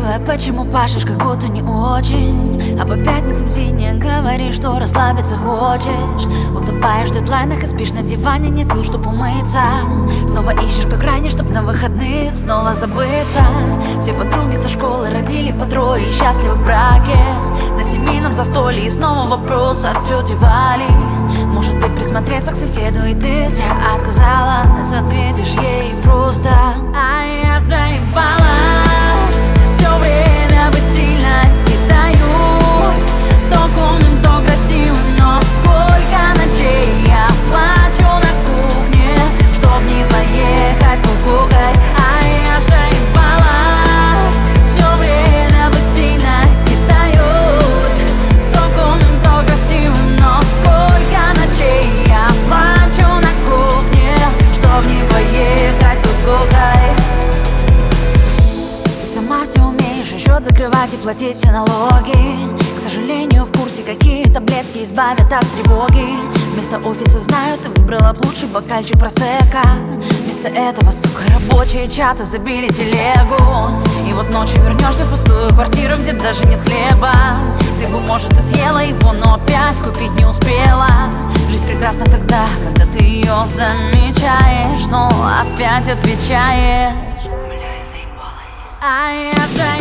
Почему пашешь, как будто не очень? А по пятницам сине говоришь, что расслабиться хочешь. Утопаешь в дедлайнах и спишь на диване, нет сил, чтоб умыться. Снова ищешь, как ранее, чтоб на выходных снова забыться. Все подруги со школы родили по трое и счастливы в браке. На семейном застолье и снова вопрос от тети Вали. Может быть, присмотреться к соседу, и ты зря отказалась. Ответишь ей просто: а я заебалась все время быть сильной, съедаюсь то умным, то красивым. Но сколько ночей я плачу на кухне, чтоб не поехать кукухой. А я заебалась все время быть сильной, съедаюсь то умным, то красивым. Но сколько ночей я плачу на кухне, чтоб не поехать кукухой. Сама все умеешь, счет закрывать и платить все налоги. К сожалению, в курсе, какие таблетки избавят от тревоги. Вместо офиса знаю, ты выбрала б лучший бокальчик просека. Вместо этого, сука, рабочие чаты забили телегу. И вот ночью вернешься в пустую квартиру, где даже нет хлеба. Ты бы, может, и съела его, но опять купить не успела. Жизнь прекрасна тогда, когда ты ее замечаешь, но опять отвечаешь: а я